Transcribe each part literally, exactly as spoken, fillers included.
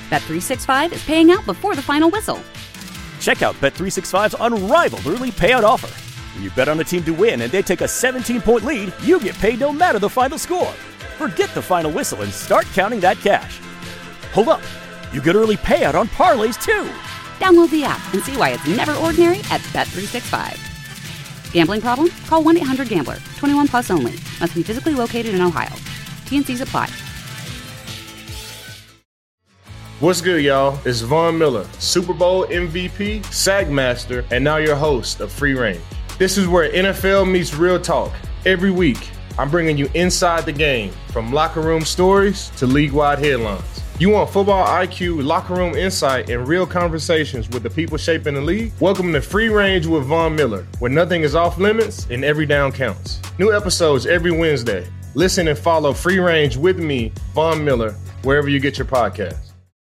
Bet three sixty-five is paying out before the final whistle. Check out Bet three sixty-five's unrivaled early payout offer. When you bet on a team to win and they take a seventeen-point lead, you get paid no matter the final score. Forget the final whistle and start counting that cash. Hold up. You get early payout on parlays, too. Download the app and see why it's never ordinary at Bet three sixty-five. Gambling problem? Call one eight hundred gambler. twenty-one plus only. Must be physically located in Ohio. T N Cs apply. What's good, y'all? It's Von Miller, Super Bowl M V P, Sack Master, and now your host of Free Range. This is where N F L meets real talk. Every week, I'm bringing you inside the game, from locker room stories to league-wide headlines. You want football I Q, locker room insight, and real conversations with the people shaping the league? Welcome to Free Range with Von Miller, where nothing is off limits and every down counts. New episodes every Wednesday. Listen and follow Free Range with me, Von Miller, wherever you get your podcasts.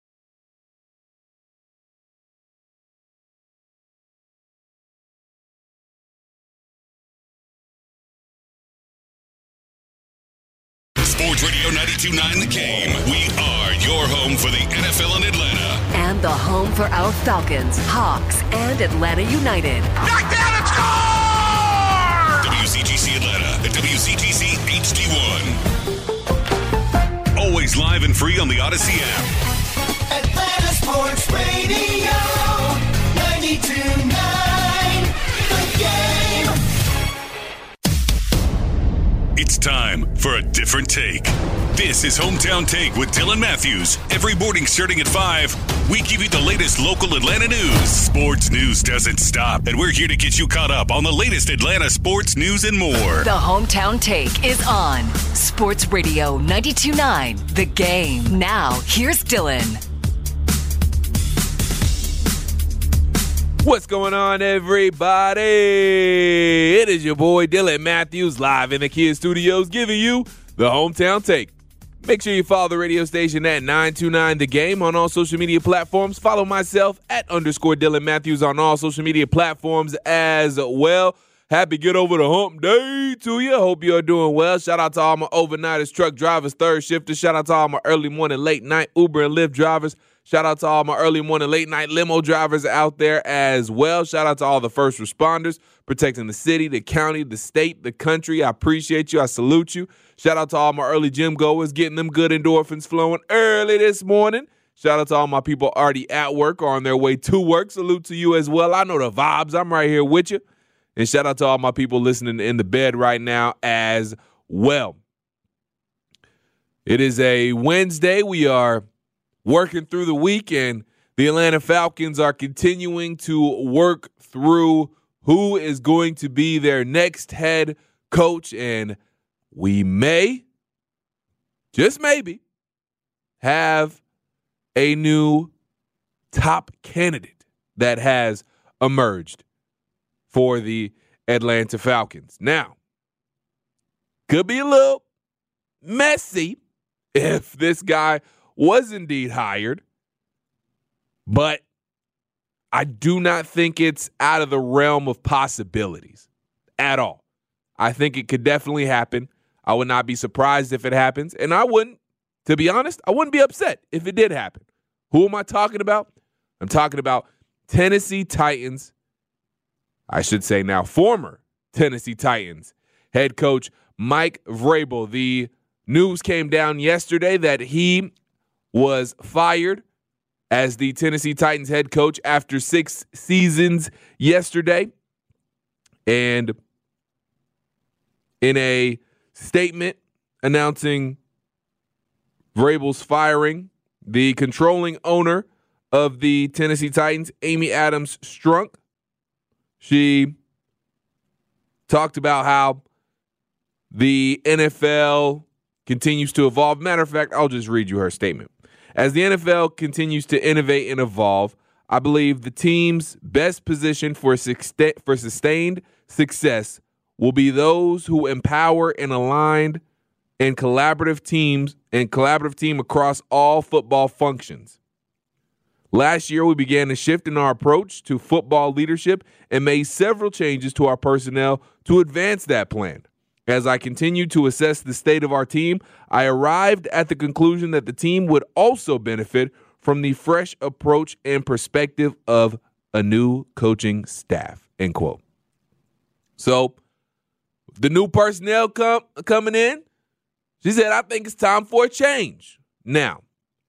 Sports Radio ninety-two point nine The Game. We are your home for the N F L in Atlanta. And the home for our Falcons, Hawks, and Atlanta United. Knocked down and score! W C G C Atlanta at W C G C H D one. Always live and free on the Odyssey app. Atlanta Sports Radio ninety-two point nine The Game. It's time for a different take. This is Hometown Take with Dylan Matthews. Every morning starting at five, we give you the latest local Atlanta news. Sports news doesn't stop, and we're here to get you caught up on the latest Atlanta sports news and more. The Hometown Take is on Sports Radio ninety-two point nine The Game. Now, here's Dylan. What's going on, everybody? It is your boy Dylan Matthews live in the Kid Studios giving you the Hometown Take. Make sure you follow the radio station at nine two nine The Game on all social media platforms. Follow myself at underscore Dylan Matthews on all social media platforms as well. Happy get over the hump day to you. Hope you're doing well. Shout out to all my overnighters, truck drivers, third shifters. Shout out to all my early morning, late night Uber and Lyft drivers. Shout out to all my early morning, late night limo drivers out there as well. Shout out to all the first responders protecting the city, the county, the state, the country. I appreciate you. I salute you. Shout out to all my early gym goers getting them good endorphins flowing early this morning. Shout out to all my people already at work or on their way to work. Salute to you as well. I know the vibes. I'm right here with you. And shout out to all my people listening in the bed right now as well. It is a Wednesday. We are working through the week, and the Atlanta Falcons are continuing to work through who is going to be their next head coach, and we may, just maybe, have a new top candidate that has emerged for the Atlanta Falcons. Now, could be a little messy if this guy was indeed hired, but I do not think it's out of the realm of possibilities at all. I think it could definitely happen. I would not be surprised if it happens, and I wouldn't, to be honest, I wouldn't be upset if it did happen. Who am I talking about? I'm talking about Tennessee Titans, I should say now former Tennessee Titans head coach Mike Vrabel. The news came down yesterday that he was fired as the Tennessee Titans head coach after six seasons yesterday. And in a statement announcing Vrabel's firing, the controlling owner of the Tennessee Titans, Amy Adams Strunk, she talked about how the N F L continues to evolve. Matter of fact, I'll just read you her statement. As the N F L continues to innovate and evolve, I believe the team's best position for for sustained success will be those who empower and aligned and collaborative teams and collaborative team across all football functions. Last year, we began to shift in our approach to football leadership and made several changes to our personnel to advance that plan. As I continued to assess the state of our team, I arrived at the conclusion that the team would also benefit from the fresh approach and perspective of a new coaching staff, end quote. So the new personnel come, coming in, she said, I think it's time for a change. Now,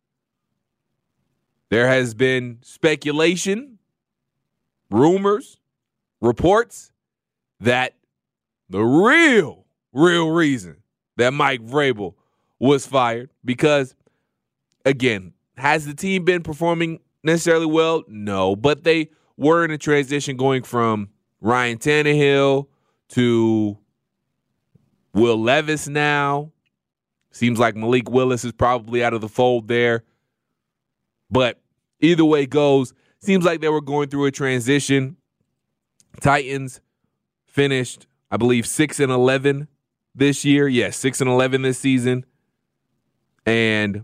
there has been speculation, rumors, reports that the real, real reason that Mike Vrabel was fired, because, again, has the team been performing necessarily well? No, but they were in a transition going from Ryan Tannehill to Will Levis now. Seems like Malik Willis is probably out of the fold there. But either way it goes, seems like they were going through a transition. Titans finished, I believe, six and eleven this year. Yes, yeah, six and eleven this season. And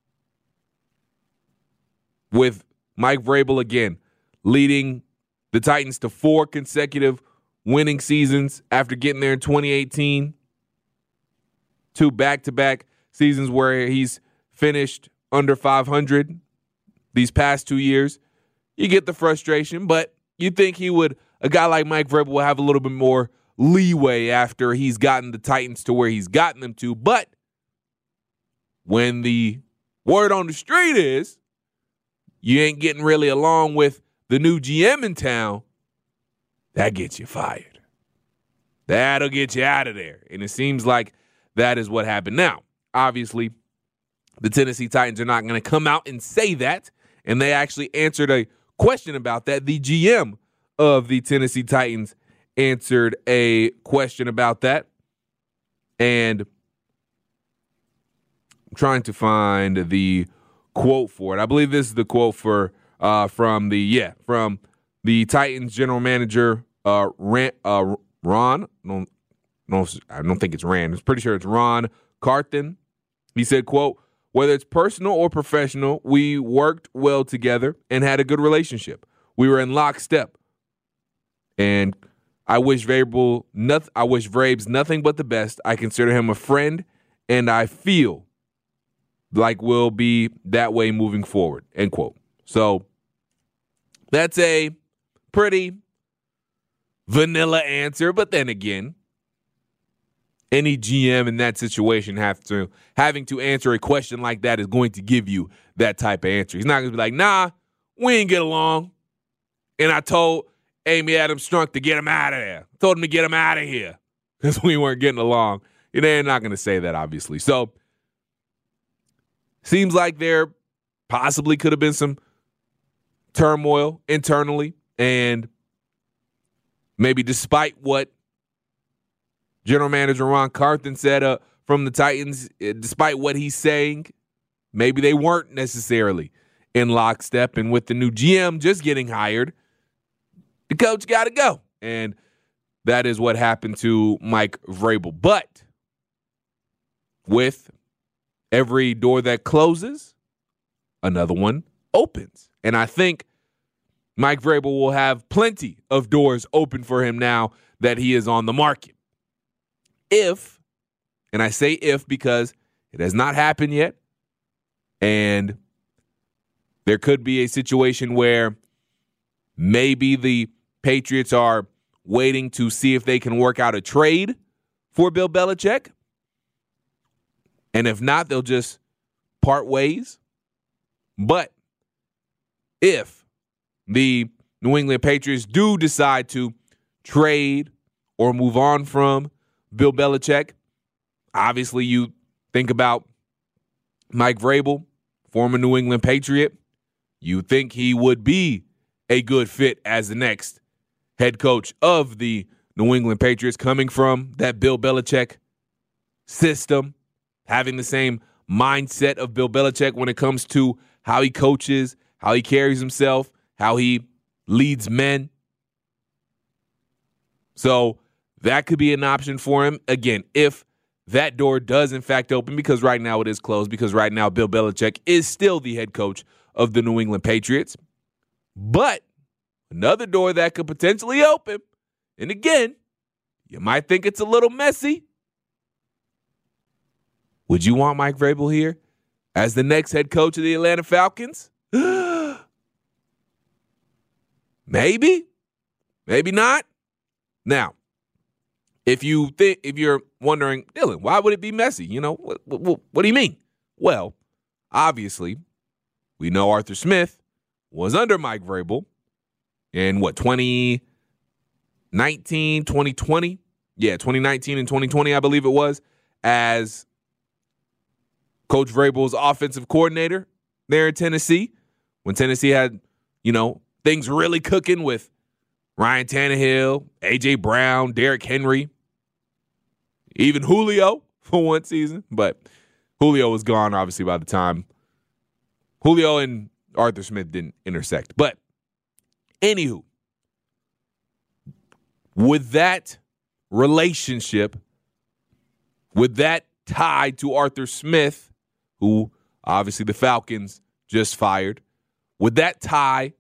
with Mike Vrabel, again, leading the Titans to four consecutive winning seasons after getting there in twenty eighteen. Two back-to-back seasons where he's finished under five hundred these past two years. You get the frustration, but you think he would, a guy like Mike Vrabel will have a little bit more leeway after he's gotten the Titans to where he's gotten them to. But when the word on the street is you ain't getting really along with the new G M in town, that gets you fired. That'll get you out of there. And it seems like that is what happened. Now, obviously, the Tennessee Titans are not going to come out and say that, and they actually answered a question about that. The G M of the Tennessee Titans answered a question about that, and I'm trying to find the quote for it. I believe this is the quote for uh, from the yeah from the Titans general manager uh, Ran, uh, Ron. No, no, I don't think it's Rand. I'm pretty sure it's Ron Carthen. He said, "Quote: Whether it's personal or professional, we worked well together and had a good relationship. We were in lockstep, and I wish Vrabel nothing. I wish Vrabes nothing but the best. I consider him a friend, and I feel like we'll be that way moving forward." End quote. So that's a pretty vanilla answer, but then again, any G M in that situation have to having to answer a question like that is going to give you that type of answer. He's not going to be like, nah, we ain't get along. And I told Amy Adams Strunk to get him out of there. Told him to get him out of here because we weren't getting along. They're not going to say that, obviously. So seems like there possibly could have been some turmoil internally. And maybe despite what General Manager Ron Carthen said uh, from the Titans, despite what he's saying, maybe they weren't necessarily in lockstep. And with the new G M just getting hired, the coach got to go. And that is what happened to Mike Vrabel. But with every door that closes, another one opens. And I think Mike Vrabel will have plenty of doors open for him now that he is on the market. If, and I say if because it has not happened yet, and there could be a situation where maybe the Patriots are waiting to see if they can work out a trade for Bill Belichick. And if not, they'll just part ways. But if the New England Patriots do decide to trade or move on from Bill Belichick, obviously you think about Mike Vrabel, former New England Patriot. You think he would be a good fit as the next head coach of the New England Patriots, coming from that Bill Belichick system, having the same mindset of Bill Belichick when it comes to how he coaches, how he carries himself, how he leads men. So that could be an option for him. Again, if that door does in fact open, because right now it is closed, because right now Bill Belichick is still the head coach of the New England Patriots. But another door that could potentially open, and again, you might think it's a little messy. Would you want Mike Vrabel here as the next head coach of the Atlanta Falcons? Maybe, maybe not. Now, if you think, if you're wondering, Dylan, why would it be messy? You know, what, what, what do you mean? Well, obviously, we know Arthur Smith was under Mike Vrabel in what, twenty nineteen, twenty twenty? Yeah, twenty nineteen and twenty twenty, I believe it was, as Coach Vrabel's offensive coordinator there in Tennessee, when Tennessee had, you know, things really cooking with Ryan Tannehill, A J. Brown, Derrick Henry, even Julio for one season. But Julio was gone, obviously, by the time Julio and Arthur Smith didn't intersect. But anywho, with that relationship, with that tie to Arthur Smith, who obviously the Falcons just fired, with that tie,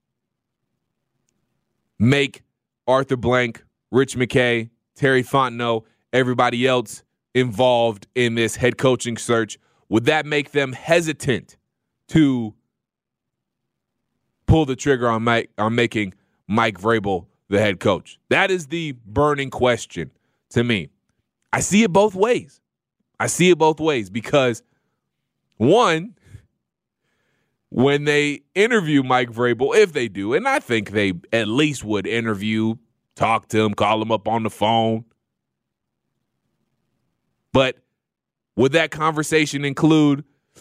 make Arthur Blank, Rich McKay, Terry Fontenot, everybody else involved in this head coaching search, would that make them hesitant to pull the trigger on Mike, on making Mike Vrabel the head coach? That is the burning question to me. I see it both ways. I see it both ways because, one, when they interview Mike Vrabel, if they do, and I think they at least would interview, talk to him, call him up on the phone. But would that conversation include,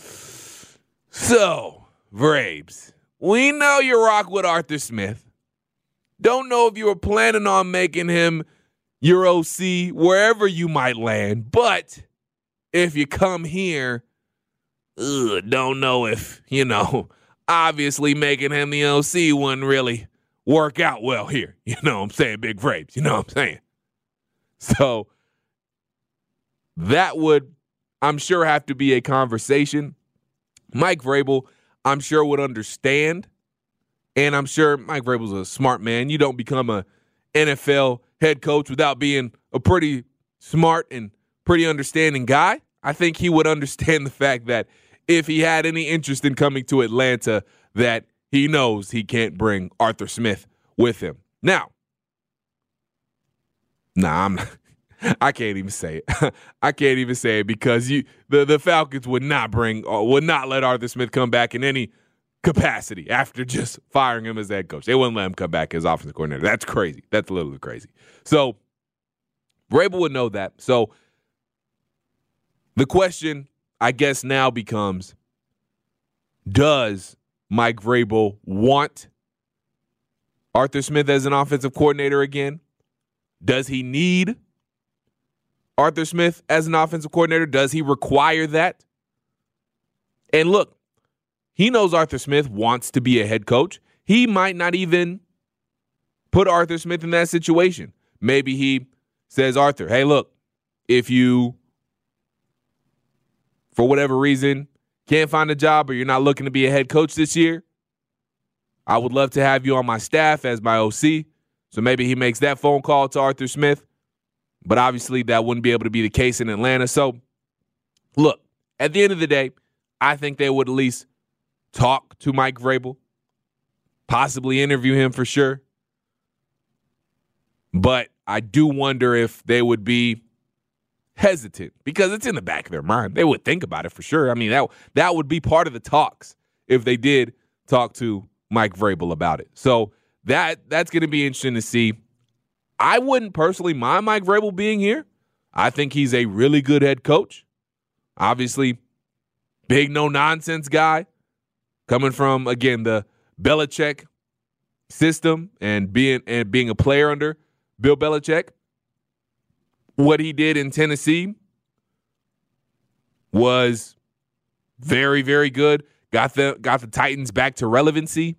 so, Vrabes, we know you rock with Arthur Smith. Don't know if you were planning on making him your O C wherever you might land, but if you come here, ugh, don't know if, you know, obviously making him the O C wouldn't really work out well here. You know what I'm saying? Big Vrabes, you know what I'm saying? So that would, I'm sure, have to be a conversation. Mike Vrabel, I'm sure, would understand. And I'm sure Mike Vrabel's a smart man. You don't become a N F L head coach without being a pretty smart and pretty understanding guy. I think he would understand the fact that if he had any interest in coming to Atlanta, that he knows he can't bring Arthur Smith with him. Now, nah, I'm not, I can't even say it. I can't even say it because you the, the Falcons would not bring or would not let Arthur Smith come back in any capacity after just firing him as head coach. They wouldn't let him come back as offensive coordinator. That's crazy. That's a little bit crazy. So Vrabel would know that. So the question, I guess, now becomes, does Mike Vrabel want Arthur Smith as an offensive coordinator again? Does he need Arthur Smith as an offensive coordinator? Does he require that? And look, he knows Arthur Smith wants to be a head coach. He might not even put Arthur Smith in that situation. Maybe he says, Arthur, hey, look, if you, for whatever reason, can't find a job or you're not looking to be a head coach this year, I would love to have you on my staff as my O C. So maybe he makes that phone call to Arthur Smith. But obviously that wouldn't be able to be the case in Atlanta. So, look, at the end of the day, I think they would at least talk to Mike Vrabel, possibly interview him for sure. But I do wonder if they would be hesitant because it's in the back of their mind. They would think about it for sure. I mean, that, that would be part of the talks if they did talk to Mike Vrabel about it. So that that's going to be interesting to see. I wouldn't personally mind Mike Vrabel being here. I think he's a really good head coach. Obviously, big no-nonsense guy coming from, again, the Belichick system and being and being a player under Bill Belichick. What he did in Tennessee was very, very good. Got the got the Titans back to relevancy.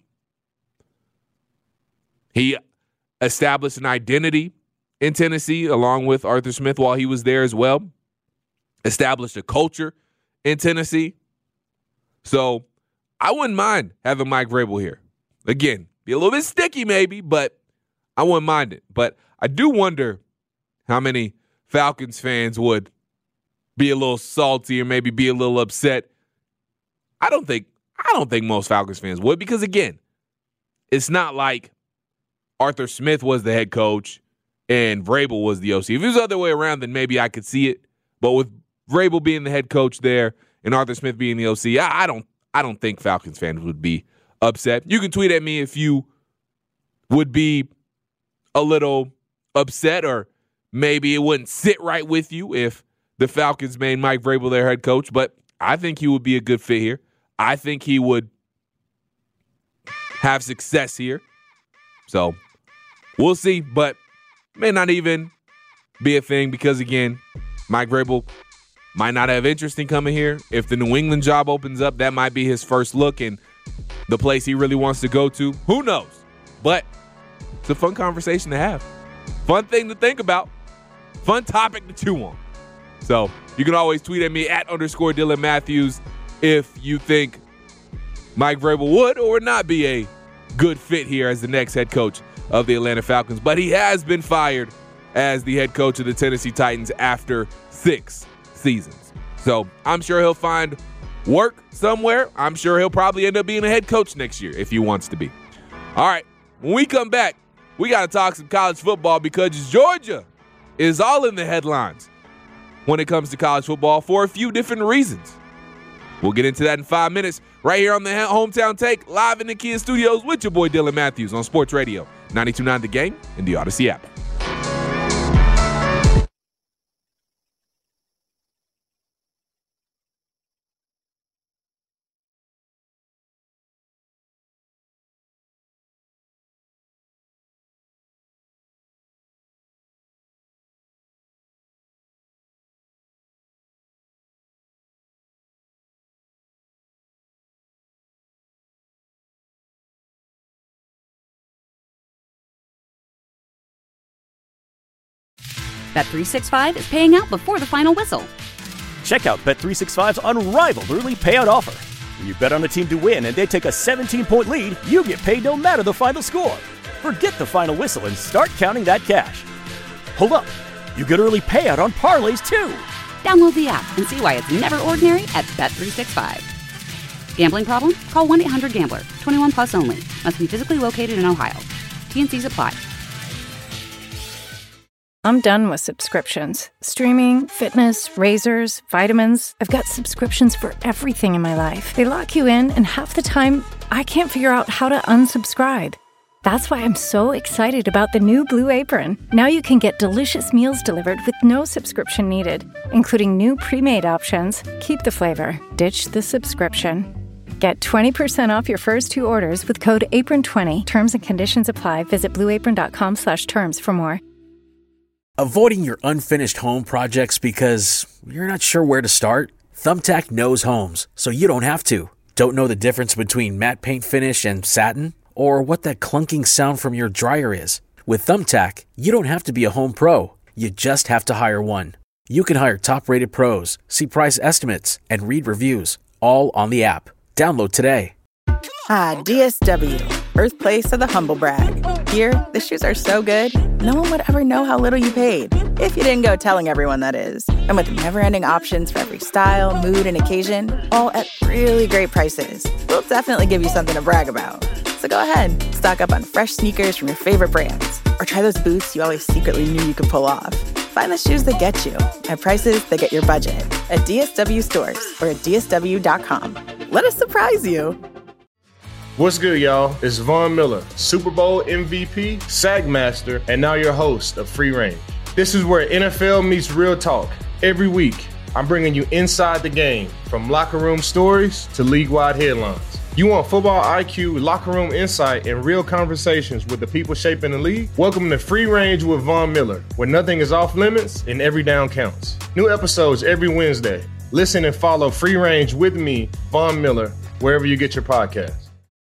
He established an identity in Tennessee along with Arthur Smith while he was there as well. Established a culture in Tennessee. So I wouldn't mind having Mike Vrabel here. Again, be a little bit sticky maybe, but I wouldn't mind it. But I do wonder how many Falcons fans would be a little salty or maybe be a little upset. I don't think, I don't think most Falcons fans would because, again, it's not like Arthur Smith was the head coach and Vrabel was the O C. If it was the other way around, then maybe I could see it. But with Vrabel being the head coach there and Arthur Smith being the O C, I, I don't I don't think Falcons fans would be upset. You can tweet at me if you would be a little upset or maybe it wouldn't sit right with you if the Falcons made Mike Vrabel their head coach. But I think he would be a good fit here. I think he would have success here. So we'll see, but may not even be a thing because, again, Mike Vrabel might not have interest in coming here. If the New England job opens up, that might be his first look and the place he really wants to go to. Who knows? But it's a fun conversation to have. Fun thing to think about. Fun topic to chew on. So you can always tweet at me at underscore Dylan Matthews if you think Mike Vrabel would or would not be a good fit here as the next head coach of the Atlanta Falcons. But he has been fired as the head coach of the Tennessee Titans after six seasons. So I'm sure he'll find work somewhere. I'm sure he'll probably end up being a head coach next year if he wants to be. All right, when we come back, we got to talk some college football because Georgia is all in the headlines when it comes to college football for a few different reasons. We'll get into that in five minutes right here on the Hometown Take, live in the Kia Studios with your boy Dylan Matthews on Sports Radio ninety-two point nine The Game and the Odyssey app. Bet three sixty-five is paying out before the final whistle. Check out Bet three sixty-five's unrivaled early payout offer. When you bet on a team to win and they take a seventeen-point lead, you get paid no matter the final score. Forget the final whistle and start counting that cash. Hold up. You get early payout on parlays, too. Download the app and see why it's never ordinary at Bet three sixty-five. Gambling problem? Call one eight hundred gambler. twenty-one plus only. Must be physically located in Ohio. T N Cs apply. I'm done with subscriptions. Streaming, fitness, razors, vitamins. I've got subscriptions for everything in my life. They lock you in, and half the time, I can't figure out how to unsubscribe. That's why I'm so excited about the new Blue Apron. Now you can get delicious meals delivered with no subscription needed, including new pre-made options. Keep the flavor. Ditch the subscription. Get twenty percent off your first two orders with code apron twenty. Terms and conditions apply. Visit blueapron.com slash terms for more. Avoiding your unfinished home projects because you're not sure where to start? Thumbtack knows homes, so you don't have to. Don't know the difference between matte paint finish and satin? Or what that clunking sound from your dryer is? With Thumbtack, you don't have to be a home pro. You just have to hire one. You can hire top-rated pros, see price estimates, and read reviews, all on the app. Download today. Ah, D S W, birthplace of the humble brag. Here, the shoes are so good, no one would ever know how little you paid. If you didn't go telling everyone, that is. And with never-ending options for every style, mood, and occasion, all at really great prices, we'll definitely give you something to brag about. So go ahead, stock up on fresh sneakers from your favorite brands, or try those boots you always secretly knew you could pull off. Find the shoes that get you at prices that get your budget at D S W stores or at D S W dot com. Let us surprise you. What's good, y'all? It's Von Miller, Super Bowl M V P, SAG Master, and now your host of Free Range. This is where N F L meets real talk. Every week, I'm bringing you inside the game, from locker room stories to league-wide headlines. You want football I Q, locker room insight, and real conversations with the people shaping the league? Welcome to Free Range with Von Miller, where nothing is off limits and every down counts. New episodes every Wednesday. Listen and follow Free Range with me, Von Miller, wherever you get your podcasts.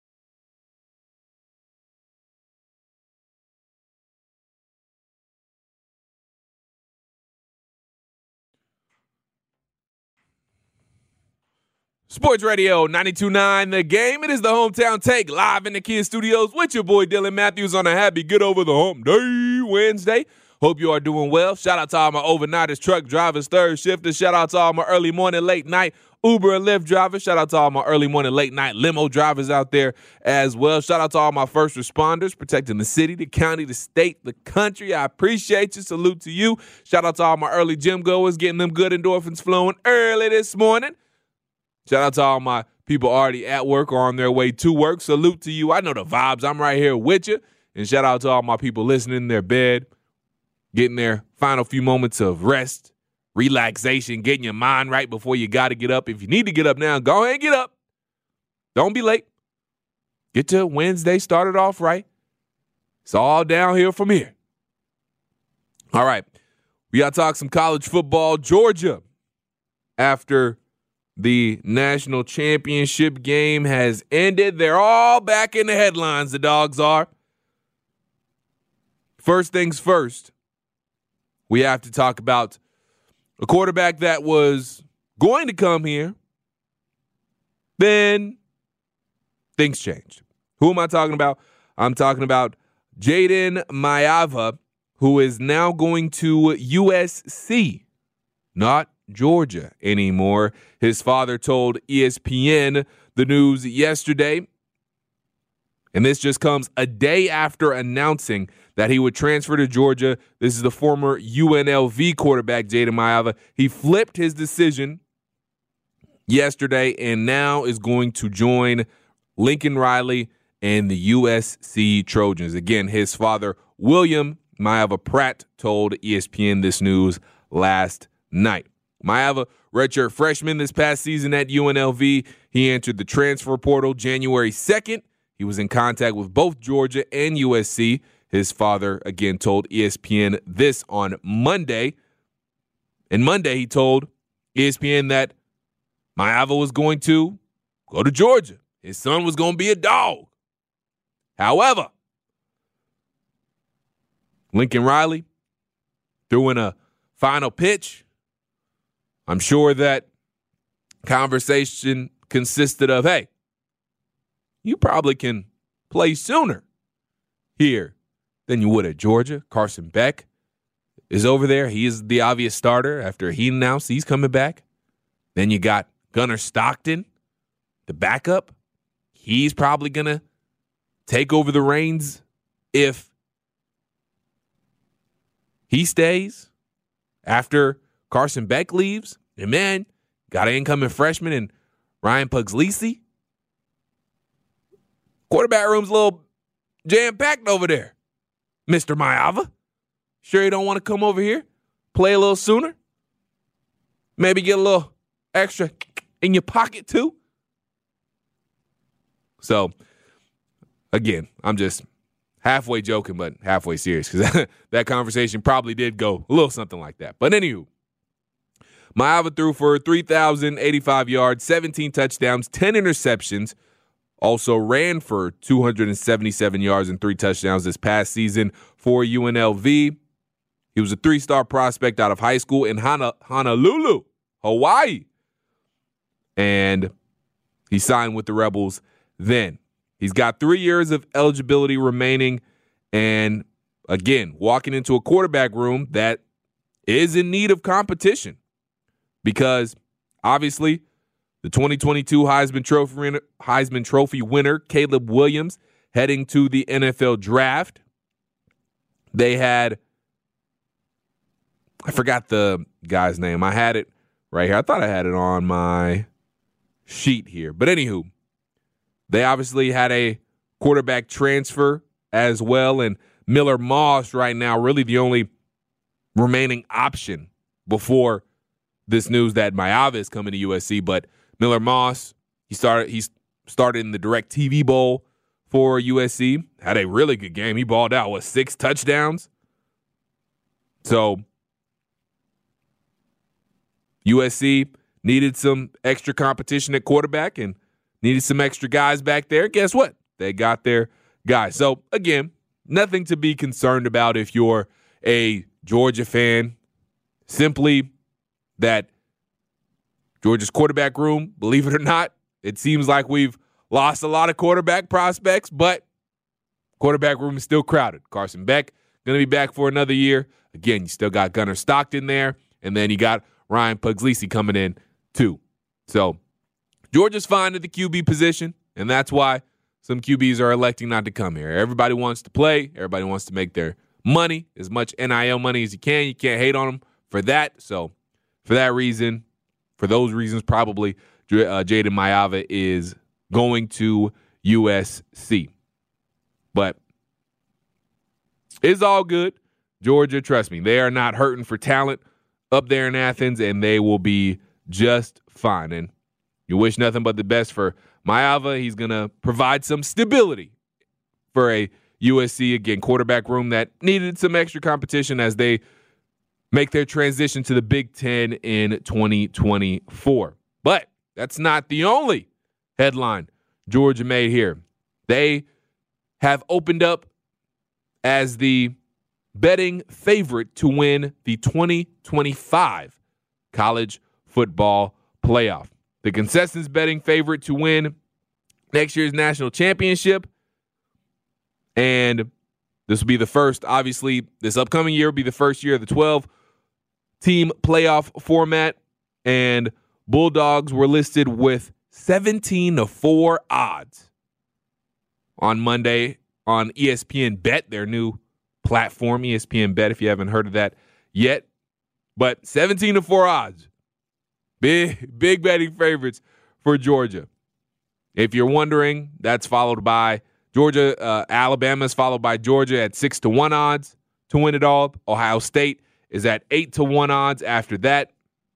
Sports Radio ninety-two point nine The Game. It is the Hometown Take, live in the Kia Studios with your boy Dylan Matthews on a happy Get Over the Hump Day Wednesday. Hope you are doing well. Shout out to all my overnighters, truck drivers, third shifters. Shout out to all my early morning, late night Uber and Lyft drivers. Shout out to all my early morning, late night limo drivers out there as well. Shout out to all my first responders protecting the city, the county, the state, the country. I appreciate you. Salute to you. Shout out to all my early gym goers getting them good endorphins flowing early this morning. Shout out to all my people already at work or on their way to work. Salute to you. I know the vibes. I'm right here with you. And shout out to all my people listening in their bed, getting their final few moments of rest, relaxation, getting your mind right before you got to get up. If you need to get up now, go ahead and get up. Don't be late. Get to Wednesday started off right. It's all downhill from here. All right. We got to talk some college football. Georgia, after the national championship game has ended, they're all back in the headlines, the Dogs are. First things first, we have to talk about a quarterback that was going to come here. Then things changed. Who am I talking about? I'm talking about Jayden Maiava, who is now going to U S C, not Georgia anymore. His father told E S P N the news yesterday, and this just comes a day after announcing that he would transfer to Georgia. This is the former U N L V quarterback, Jayden Maiava. He flipped his decision yesterday and now is going to join Lincoln Riley and the U S C Trojans. Again, his father, William Maiava Pratt, told E S P N this news last night. Maiava, redshirt freshman this past season at U N L V. He entered the transfer portal January second. He was in contact with both Georgia and U S C. His father, again, told E S P N this on Monday. And Monday, he told E S P N that Maiava was going to go to Georgia. His son was going to be a dog. However, Lincoln Riley threw in a final pitch. I'm sure that conversation consisted of, hey, you probably can play sooner here than you would at Georgia. Carson Beck is over there. He is the obvious starter after he announced he's coming back. Then you got Gunnar Stockton, the backup. He's probably going to take over the reins if he stays after Carson Beck leaves. And man, got an incoming freshman in Ryan Puglisi. Quarterback room's a little jam-packed over there. Mister Maiava, sure you don't want to come over here, play a little sooner? Maybe get a little extra in your pocket too? So, again, I'm just halfway joking, but halfway serious because that conversation probably did go a little something like that. But anywho, Maiava threw for three thousand eighty-five yards, seventeen touchdowns, ten interceptions. Also ran for two hundred seventy-seven yards and three touchdowns this past season for U N L V. He was a three-star prospect out of high school in Hana- Honolulu, Hawaii. And he signed with the Rebels then. He's got three years of eligibility remaining. And again, walking into a quarterback room that is in need of competition because obviously the twenty twenty-two Heisman Trophy winner, Heisman Trophy winner, Caleb Williams, heading to the N F L draft. They had, I forgot the guy's name. I had it right here. I thought I had it on my sheet here. But anywho, they obviously had a quarterback transfer as well. And Miller Moss right now, really the only remaining option before this news that Maiava is coming to U S C. But Miller Moss, he started he started in the DirecTV Bowl for U S C. Had a really good game. He balled out, what, six touchdowns? So U S C needed some extra competition at quarterback and needed some extra guys back there. Guess what? They got their guys. So, again, nothing to be concerned about if you're a Georgia fan. Simply that Georgia's quarterback room, believe it or not, it seems like we've lost a lot of quarterback prospects, but quarterback room is still crowded. Carson Beck going to be back for another year. again, you still got Gunnar Stockton there, and then you got Ryan Puglisi coming in too. So Georgia's fine at the Q B position, and that's why some Q Bs are electing not to come here. Everybody wants to play. Everybody wants to make their money, as much N I L money as you can. You can't hate on them for that. So for that reason, for those reasons, probably uh, Jaden Maiava is going to U S C. But it's all good. Georgia, trust me, they are not hurting for talent up there in Athens, and they will be just fine. And you wish nothing but the best for Maiava. He's going to provide some stability for a U S C, again, quarterback room that needed some extra competition as they make their transition to the Big Ten in twenty twenty-four. But that's not the only headline Georgia made here. They have opened up as the betting favorite to win the twenty twenty-five college football playoff. The consensus betting favorite to win next year's national championship. And this will be the first, obviously, this upcoming year will be the first year of the twelve-team playoff format. And Bulldogs were listed with seventeen to four odds on Monday on E S P N Bet, their new platform, E S P N Bet, if you haven't heard of that yet. But seventeen to four odds. Big, big betting favorites for Georgia. If you're wondering, that's followed by Georgia. Uh, Alabama is followed by Georgia at six to one odds to win it all. Ohio State is at eight to one odds after that.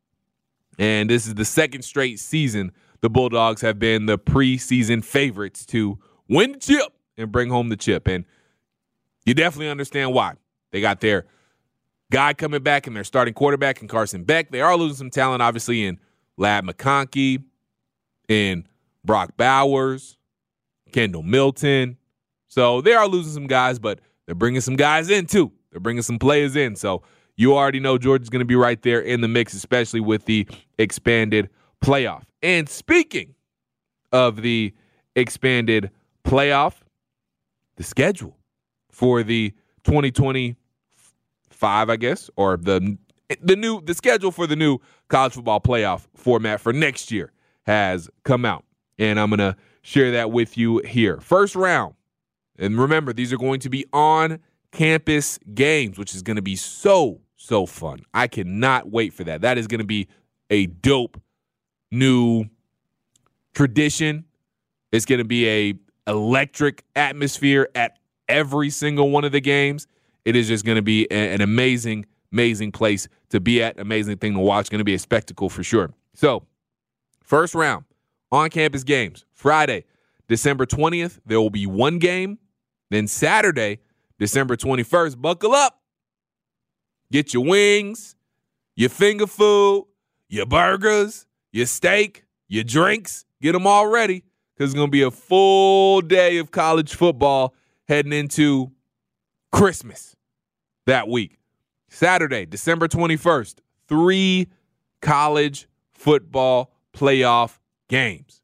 And this is the second straight season the Bulldogs have been the preseason favorites to win the chip and bring home the chip. And you definitely understand why. They got their guy coming back and their starting quarterback in Carson Beck. They are losing some talent, obviously, in Ladd McConkey, in Brock Bowers, Kendall Milton. So they are losing some guys, but they're bringing some guys in, too. They're bringing some players in. So you already know Georgia's going to be right there in the mix, especially with the expanded playoff. And speaking of the expanded playoff, the schedule for the twenty twenty-five, I guess, or the the new the schedule for the new college football playoff format for next year has come out. And I'm going to share that with you here. First round. And remember, these are going to be on-campus games, which is going to be so, so fun. I cannot wait for that. That is going to be a dope new tradition. It's going to be a electric atmosphere at every single one of the games. It is just going to be a, an amazing, amazing place to be at, amazing thing to watch. It's going to be a spectacle for sure. So, first round, on-campus games. Friday, December twentieth, there will be one game. Then Saturday, December twenty-first, buckle up. Get your wings, your finger food, your burgers, your steak, your drinks. Get them all ready because it's going to be a full day of college football heading into Christmas that week. Saturday, December twenty-first, three college football playoff games.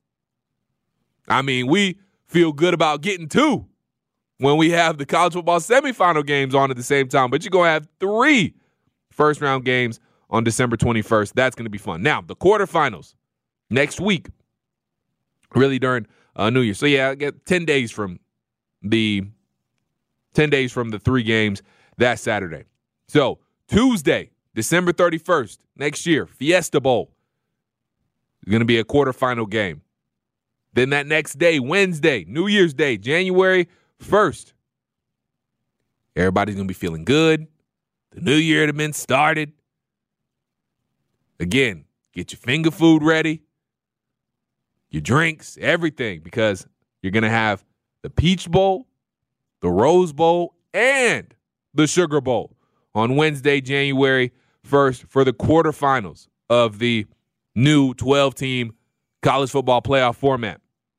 I mean, we feel good about getting two when we have the college football semifinal games on at the same time, but you're going to have three first-round games on December twenty-first. That's going to be fun. Now, the quarterfinals next week, really during uh, New Year. So, yeah, I get ten days from the ten days from the three games that Saturday. So, Tuesday, December thirty-first, next year, Fiesta Bowl. It's going to be a quarterfinal game. Then that next day, Wednesday, New Year's Day, January first. Everybody's going to be feeling good. The new year had been started. Again, get your finger food ready, your drinks, everything, because you're going to have the Peach Bowl, the Rose Bowl, and the Sugar Bowl on Wednesday, January first for the quarterfinals of the new twelve-team college football playoff format.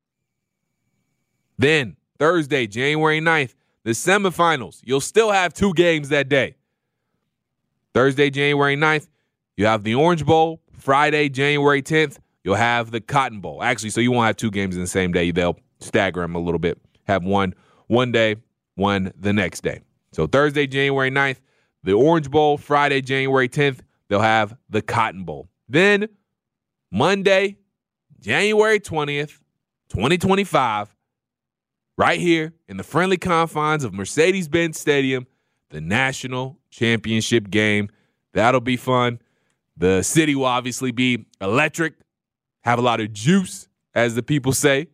Then, Thursday, January ninth, the semifinals. You'll still have two games that day. Thursday, January ninth, you have the Orange Bowl. Friday, January tenth, you'll have the Cotton Bowl. Actually, so you won't have two games in the same day. They'll stagger them a little bit. Have one one day, one the next day. So Thursday, January ninth, the Orange Bowl. Friday, January tenth, they'll have the Cotton Bowl. Then Monday, January twentieth, twenty twenty-five, right here in the friendly confines of Mercedes-Benz Stadium, the national championship game. That'll be fun. The city will obviously be electric, have a lot of juice, as the people say.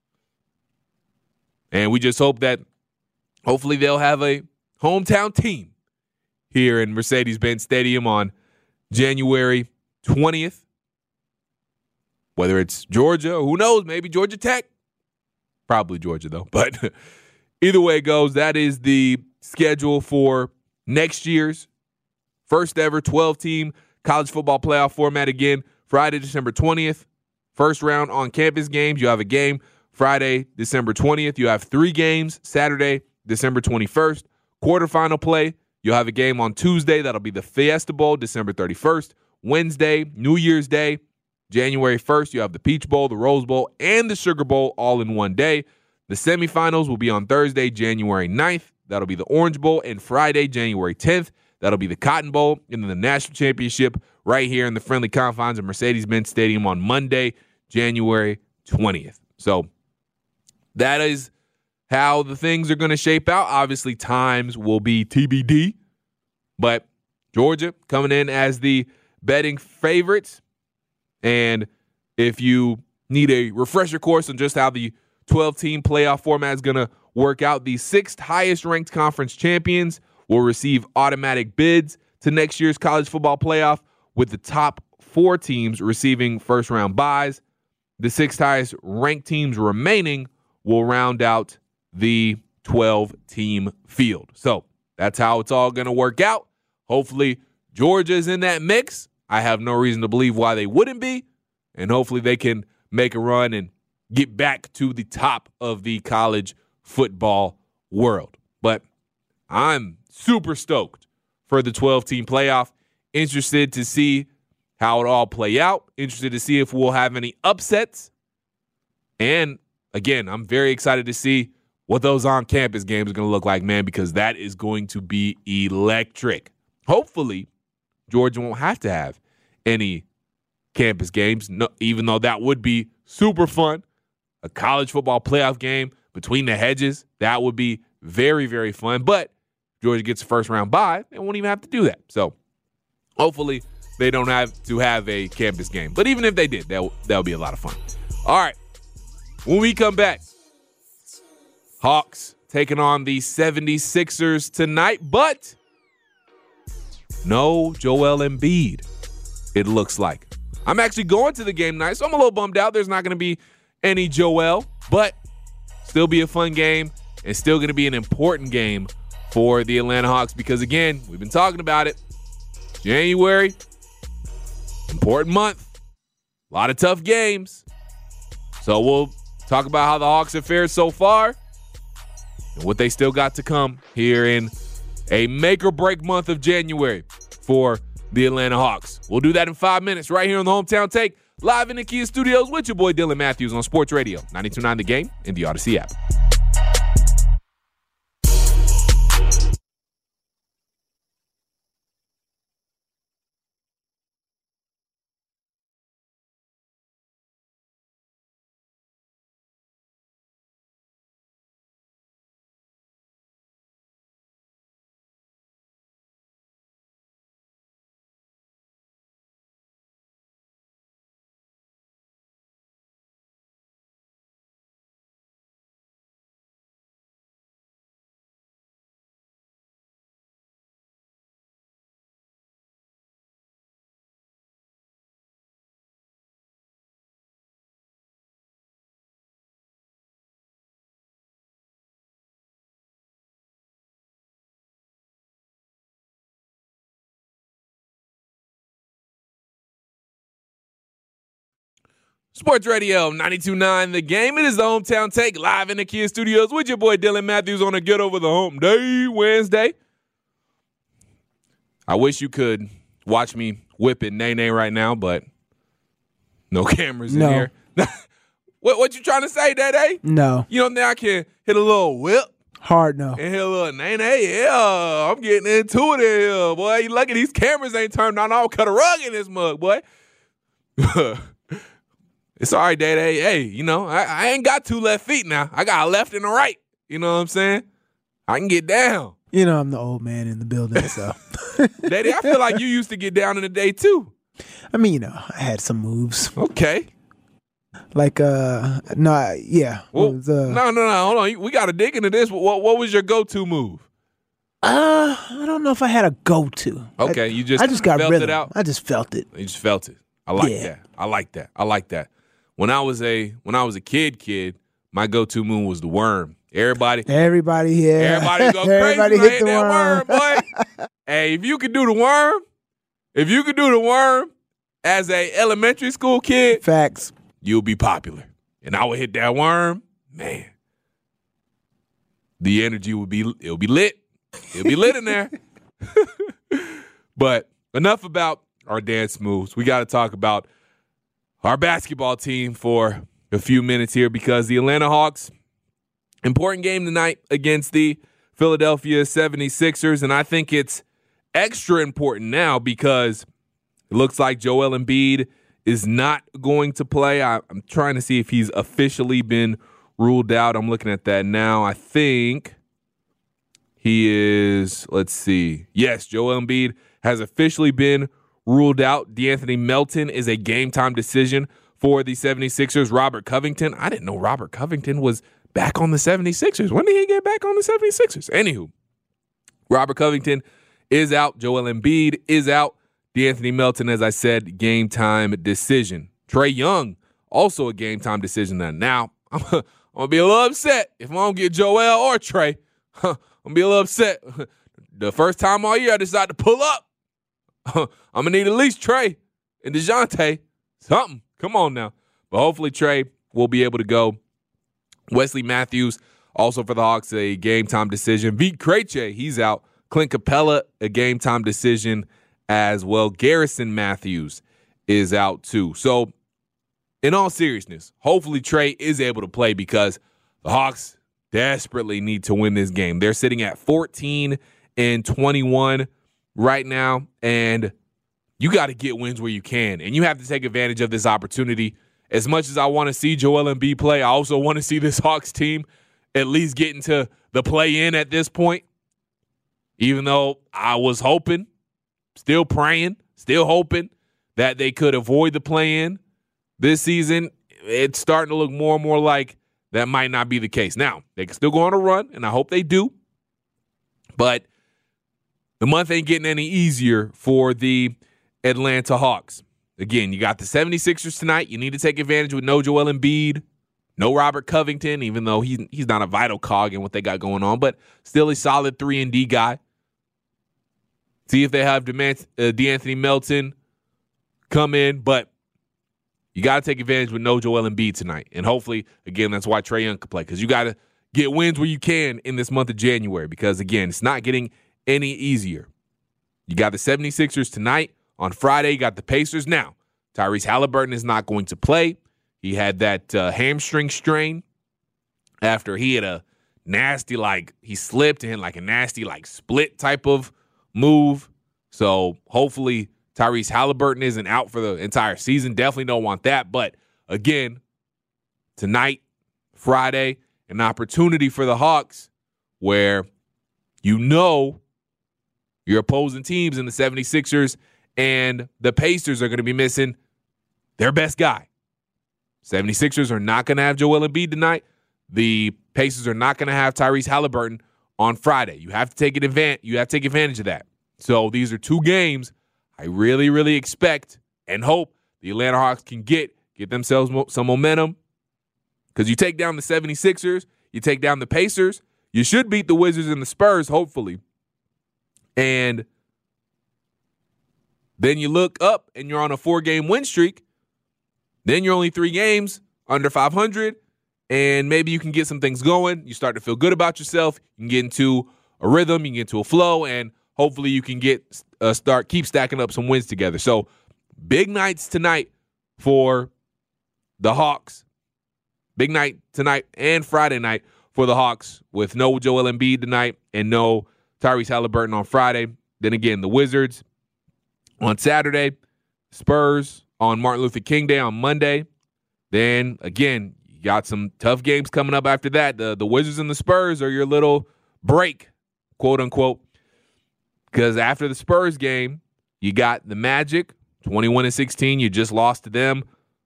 And we just hope that hopefully they'll have a hometown team here in Mercedes-Benz Stadium on January twentieth. Whether it's Georgia, or who knows, maybe Georgia Tech. Probably Georgia, though. But either way it goes, that is the schedule for next year's first ever twelve-team college football playoff format. Again, Friday, December twentieth, first round on-campus games. You have a game Friday, December twentieth. You have three games Saturday, December twenty-first. Quarterfinal play, you'll have a game on Tuesday. That'll be the Fiesta Bowl, December thirty-first. Wednesday, New Year's Day, January first, you have the Peach Bowl, the Rose Bowl, and the Sugar Bowl all in one day. The semifinals will be on Thursday, January ninth. That'll be the Orange Bowl. And Friday, January tenth, that'll be the Cotton Bowl. And then the national championship right here in the friendly confines of Mercedes-Benz Stadium on Monday, January twentieth. So that is how the things are going to shape out. Obviously, times will be T B D. But Georgia coming in as the betting favorites. And if you need a refresher course on just how the twelve-team playoff format is going to work out, the sixth highest-ranked conference champions will receive automatic bids to next year's college football playoff, with the top four teams receiving first-round byes. The sixth highest-ranked teams remaining will round out the twelve-team field. So that's how it's all going to work out. Hopefully, Georgia's in that mix. I have no reason to believe why they wouldn't be. And hopefully they can make a run and get back to the top of the college football world. But I'm super stoked for the twelve-team playoff. Interested to see how it all play out. Interested to see if we'll have any upsets. And, again, I'm very excited to see what those on-campus games are going to look like, man, because that is going to be electric. Hopefully, Georgia won't have to have any campus games, no, even though that would be super fun. A college football playoff game between the hedges, that would be very, very fun. But Georgia gets a first-round bye, they won't even have to do that. So hopefully they don't have to have a campus game. But even if they did, that that'll be a lot of fun. All right, when we come back, Hawks taking on the seventy-sixers tonight, but no Joel Embiid, it looks like. I'm actually going to the game tonight, so I'm a little bummed out. There's not going to be any Joel, but still be a fun game and still going to be an important game for the Atlanta Hawks because, again, we've been talking about it. January, important month, a lot of tough games. So we'll talk about how the Hawks have fared so far and what they still got to come here in a make-or-break month of January for the Atlanta Hawks. We'll do that in five minutes right here on the Hometown Take, live in the Kia Studios with your boy Dylan Matthews on Sports Radio, ninety-two point nine The Game and the Odyssey app. Sports Radio ninety-two point nine The Game. It is the Hometown Take live in the Kia Studios with your boy Dylan Matthews on a Get Over the Home Day Wednesday. I wish you could watch me whipping Nene right now, but no cameras in no. here. what what you trying to say, Dede? No. You don't think I can hit a little whip? Hard no. And here, little Nene, yeah, I'm getting into it in here, boy. You lucky these cameras ain't turned on. I'll cut a rug in this mug, boy. It's all right, Dad. Hey, hey, you know, I, I ain't got two left feet now. I got a left and a right. You know what I'm saying? I can get down. You know, I'm the old man in the building, so. Daddy, I feel like you used to get down in the day, too. I mean, you know, I had some moves. Okay. Like, uh, no, I- yeah. Well, It was, uh, no, no, no. Hold on. We got to dig into this. What, what was your go-to move? Uh, I don't know if I had a go-to. Okay, I, you just I just got felt rhythm. it out? I just felt it. You just felt it. I like Yeah. that. I like that. I like that. When I was a when I was a kid, kid, my go-to move was the worm. Everybody, Everybody here. everybody go crazy Everybody when I hit hit the that worm, worm. boy. Hey, if you could do the worm, if you could do the worm as a elementary school kid, Facts. you'll be popular. And I would hit that worm, man. The energy would be it'll be lit. It'll be lit in there. But enough about our dance moves. We got to talk about our basketball team for a few minutes here because the Atlanta Hawks, important game tonight against the Philadelphia seventy-sixers, and I think it's extra important now because it looks like Joel Embiid is not going to play. I, I'm trying to see if he's officially been ruled out. I'm looking at that now. I think he is, let's see. Yes, Joel Embiid has officially been ruled out. DeAnthony Melton is a game-time decision for the seventy-sixers. Robert Covington, I didn't know Robert Covington was back on the seventy-sixers. When did he get back on the seventy-sixers? Anywho, Robert Covington is out. Joel Embiid is out. DeAnthony Melton, as I said, game-time decision. Trae Young, also a game-time decision. Now, now I'm, I'm going to be a little upset if I don't get Joel or Trae. I'm going to be a little upset. The first time all year I decided to pull up. I'm going to need at least Trae and DeJounte. Something. Come on now. But hopefully Trae will be able to go. Wesley Matthews, also for the Hawks, a game-time decision. Vit Krejci, he's out. Clint Capella, a game-time decision as well. Garrison Matthews is out too. So, in all seriousness, hopefully Trae is able to play because the Hawks desperately need to win this game. They're sitting at fourteen and twenty-one right now, and you got to get wins where you can, and you have to take advantage of this opportunity. As much as I want to see Joel Embiid play, I also want to see this Hawks team at least get into the play-in at this point, even though I was hoping, still praying, still hoping that they could avoid the play-in this season. It's starting to look more and more like that might not be the case. Now, they can still go on a run, and I hope they do, but the month ain't getting any easier for the Atlanta Hawks. Again, you got the seventy-sixers tonight. You need to take advantage with no Joel Embiid, no Robert Covington, even though he's, he's not a vital cog in what they got going on, but still a solid three and D guy. See if they have DeMant- uh, DeAnthony Melton come in, but you got to take advantage with no Joel Embiid tonight. And hopefully, again, that's why Trae Young can play, because you got to get wins where you can in this month of January, because, again, it's not getting any easier. You got the seventy-sixers tonight. On Friday, you got the Pacers. Now, Tyrese Halliburton is not going to play. He had that uh, hamstring strain after he had a nasty, like, he slipped and like a nasty, like, split type of move. So, hopefully, Tyrese Halliburton isn't out for the entire season. Definitely don't want that. But, again, tonight, Friday, an opportunity for the Hawks where you know your opposing teams in the seventy-sixers and the Pacers are going to be missing their best guy. seventy-sixers are not going to have Joel Embiid tonight. The Pacers are not going to have Tyrese Halliburton on Friday. You have to take an advantage. You have to take advantage of that. So these are two games I really, really expect and hope the Atlanta Hawks can get get themselves mo- some momentum. Because you take down the seventy-sixers, you take down the Pacers, you should beat the Wizards and the Spurs, hopefully. And then you look up and you're on a four-game win streak. Then you're only three games under five hundred, and maybe you can get some things going. You start to feel good about yourself. You can get into a rhythm. You can get into a flow, and hopefully you can get uh, start keep stacking up some wins together. So big nights tonight for the Hawks. Big night tonight and Friday night for the Hawks with no Joel Embiid tonight and no Tyrese Halliburton on Friday. Then again, the Wizards on Saturday, Spurs on Martin Luther King Day on Monday. Then again, you got some tough games coming up after that. The, the Wizards and the Spurs are your little break, quote unquote, because after the Spurs game, you got the Magic, twenty-one and sixteen. You just lost to them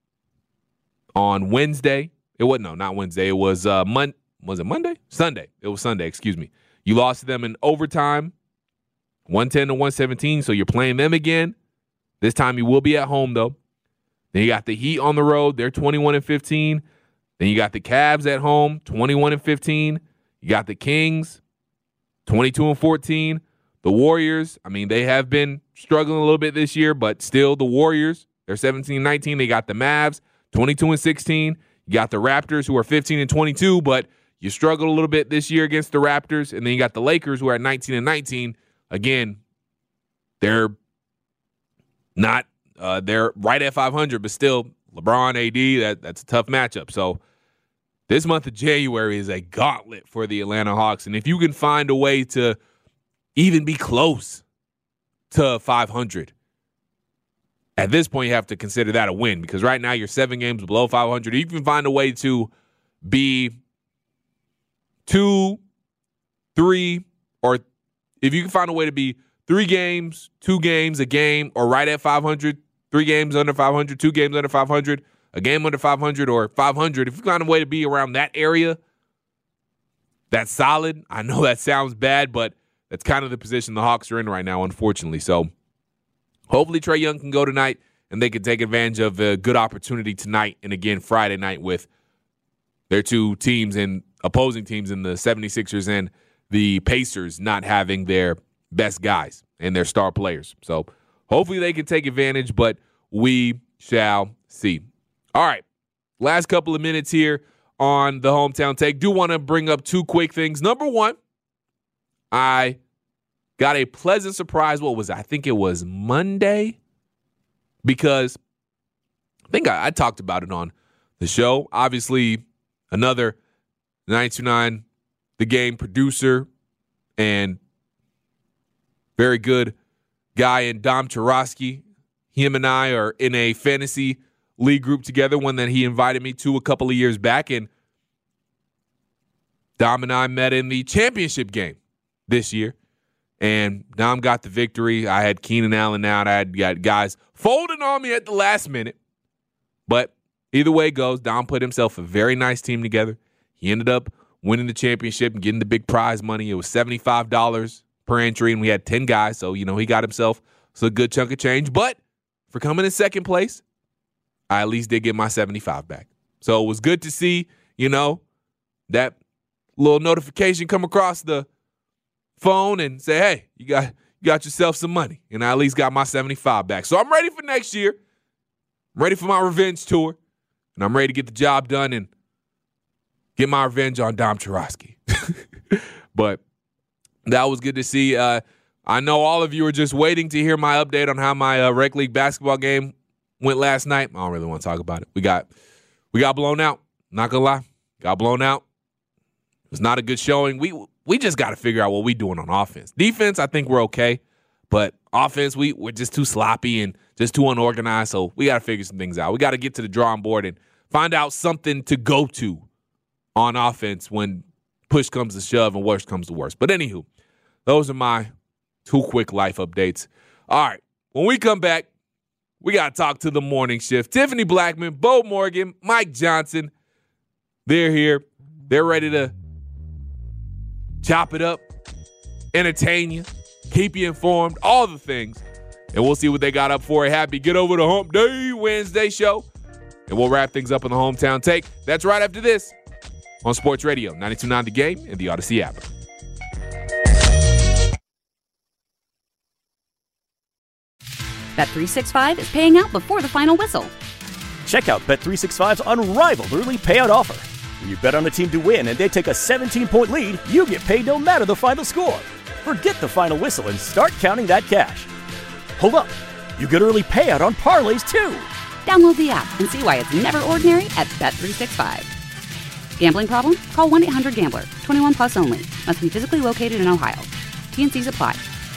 on Wednesday. It wasn't, no, not Wednesday. It was uh, Mon- Was it Monday? Sunday. It was Sunday, excuse me. You lost to them in overtime, one ten to one seventeen, so you're playing them again. This time you will be at home, though. Then you got the Heat on the road. They're twenty-one and fifteen. Then you got the Cavs at home, twenty-one and fifteen. You got the Kings, twenty-two and fourteen. The Warriors, I mean, they have been struggling a little bit this year, but still the Warriors, they're seventeen and nineteen. They got the Mavs, twenty-two and sixteen. You got the Raptors, who are fifteen and twenty-two, but you struggled a little bit this year against the Raptors. And then you got the Lakers, who are at nineteen and nineteen. Again, they're not, uh, they're right at five hundred, but still LeBron, A D, that, that's a tough matchup. So this month of January is a gauntlet for the Atlanta Hawks. And if you can find a way to even be close to five hundred, at this point you have to consider that a win, because right now you're seven games below five hundred. You can find a way to be two, three, or if you can find a way to be three games, two games, a game, or right at five hundred, three games under five hundred, two games under five hundred, a game under five hundred, or five hundred, if you find a way to be around that area, that's solid. I know that sounds bad, but that's kind of the position the Hawks are in right now, unfortunately. So hopefully Trae Young can go tonight and they can take advantage of a good opportunity tonight and again Friday night with their two teams and opposing teams in the seventy-sixers and the Pacers not having their best guys and their star players. So hopefully they can take advantage, but we shall see. All right, last couple of minutes here on the Hometown Take. Do want to bring up two quick things. Number one, I got a pleasant surprise. What was it? I think it was Monday, because I think I, I talked about it on the show. Obviously, another nine two nine The Game producer and very good guy in Dom Chorosky. Him and I are in a fantasy league group together, one that he invited me to a couple of years back, and Dom and I met in the championship game this year, and Dom got the victory. I had Keenan Allen out. I had got guys folding on me at the last minute, but either way it goes, Dom put himself a very nice team together. He ended up winning the championship and getting the big prize money. It was seventy-five dollars per entry, and we had ten guys, so, you know, he got himself a good chunk of change. But for coming in second place, I at least did get my seventy-five back. So it was good to see, you know, that little notification come across the phone and say, hey, you got you got yourself some money. And I at least got my seventy-five back. So I'm ready for next year. I'm ready for my revenge tour. And I'm ready to get the job done and get my revenge on Dom Chorosky. But that was good to see. Uh, I know all of you are just waiting to hear my update on how my uh, rec league basketball game went last night. I don't really want to talk about it. We got we got blown out. Not gonna lie, got blown out. It was not a good showing. We we just got to figure out what we're doing on offense. Defense, I think we're okay, but offense, we we're just too sloppy and just too unorganized. So we got to figure some things out. We got to get to the drawing board and find out something to go to on offense when push comes to shove and worst comes to worst. But anywho, those are my two quick life updates. All right, when we come back, we got to talk to the morning shift. Tiffany Blackman, Bo Morgan, Mike Johnson, they're here. They're ready to chop it up, entertain you, keep you informed, all the things. And we'll see what they got up for a happy Get Over the Hump Day Wednesday show. And we'll wrap things up in the Hometown Take. That's right after this on Sports Radio, ninety-two point nine The Game and the Odyssey app. Bet three sixty-five is paying out before the final whistle. Check out Bet three sixty-five's unrivaled early payout offer. When you bet on a team to win and they take a seventeen-point lead, you get paid no matter the final score. Forget the final whistle and start counting that cash. Hold up. You get early payout on parlays, too. Download the app and see why it's never ordinary at Bet three sixty-five. Gambling problem? Call one eight hundred gambler. twenty-one plus only. Must be physically located in Ohio. T N Cs apply.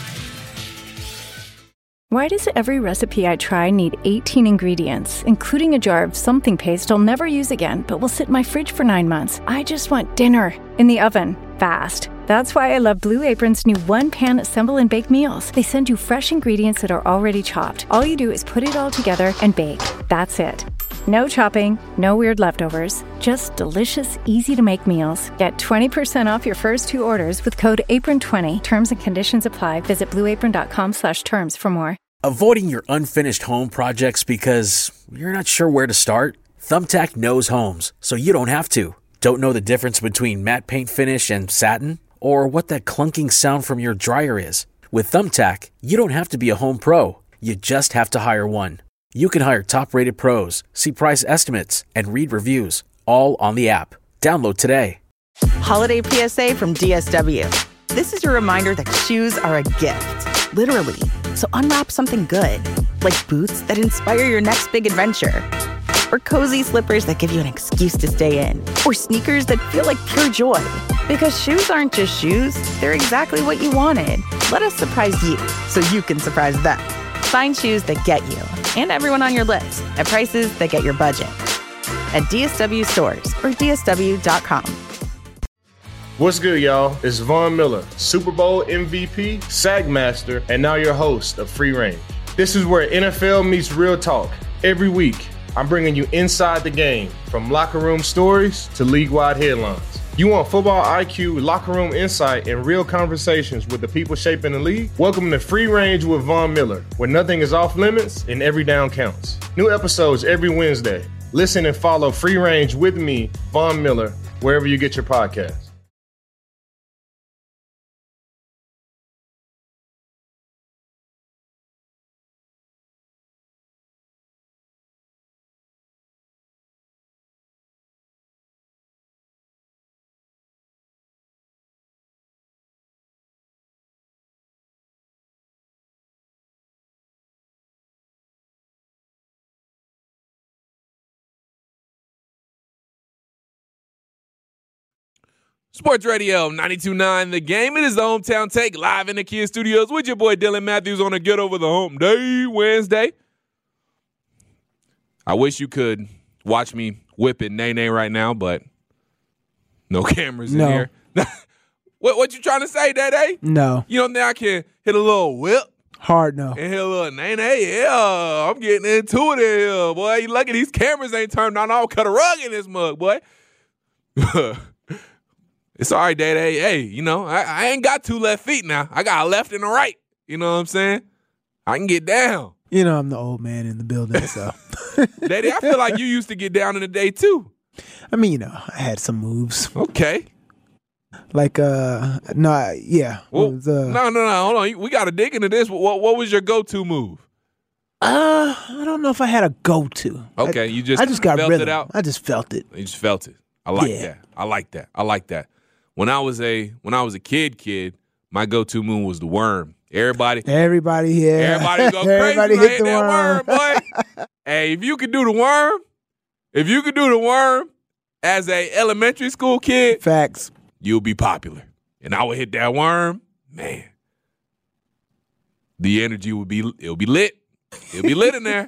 Why does every recipe I try need eighteen ingredients, including a jar of something paste I'll never use again, but will sit in my fridge for nine months? I just want dinner in the oven, fast. That's why I love Blue Apron's new one-pan assemble and bake meals. They send you fresh ingredients that are already chopped. All you do is put it all together and bake. That's it. No chopping, no weird leftovers, just delicious, easy-to-make meals. Get twenty percent off your first two orders with code apron twenty. Terms and conditions apply. Visit blueapron.com slash terms for more. Avoiding your unfinished home projects because you're not sure where to start? Thumbtack knows homes, so you don't have to. Don't know the difference between matte paint finish and satin? Or what that clunking sound from your dryer is? With Thumbtack, you don't have to be a home pro. You just have to hire one. You can hire top-rated pros, see price estimates, and read reviews, all on the app. Download today. Holiday P S A from D S W. This is your reminder that shoes are a gift, literally. So unwrap something good, like boots that inspire your next big adventure, or cozy slippers that give you an excuse to stay in, or sneakers that feel like pure joy. Because shoes aren't just shoes, they're exactly what you wanted. Let us surprise you so you can surprise them. Find shoes that get you and everyone on your list at prices that get your budget at D S W stores or D S W dot com. What's good, y'all? It's Von Miller, Super Bowl M V P, Sack Master, and now your host of Free Range. This is where N F L meets real talk. Every week, I'm bringing you inside the game, from locker room stories to league-wide headlines. You want football I Q, locker room insight, and real conversations with the people shaping the league? Welcome to Free Range with Von Miller, where nothing is off limits and every down counts. New episodes every Wednesday. Listen and follow Free Range with me, Von Miller, wherever you get your podcasts. Sports Radio ninety-two point nine The Game. It is the Hometown Take live in the Kia Studios with your boy Dylan Matthews on a Get Over the Home Day Wednesday. I wish you could watch me whipping Nene right now, but no cameras in No. here. what what you trying to say, Dede? No. You don't think I can hit a little whip Hard no. and hit a little Nene? Yeah, I'm getting into it in here, boy. You lucky these cameras ain't turned on. I'll cut a rug in this mug, boy. It's all right, Dad. Hey, hey, you know, I, I ain't got two left feet now. I got a left and a right. You know what I'm saying? I can get down. You know I'm the old man in the building, so. Daddy, I feel like you used to get down in the day, too. I mean, you know, I had some moves. Okay. Like, uh, no, I- yeah. Well, It was, uh, no, no, no. Hold on. We got to dig into this. What, what was your go-to move? Uh, I don't know if I had a go-to. Okay, I, you just I just got felt rhythm. it out? I just felt it. You just felt it. I like Yeah. that. I like that. I like that. When I was a when I was a kid, kid, my go-to move was the worm. Everybody, Everybody here. everybody go crazy Everybody when I hit the that worm. worm, boy. Hey, if you could do the worm, if you could do the worm as a elementary school kid, Facts. you'll be popular. And I would hit that worm, man. The energy would be it'll be lit. It'll be lit in there.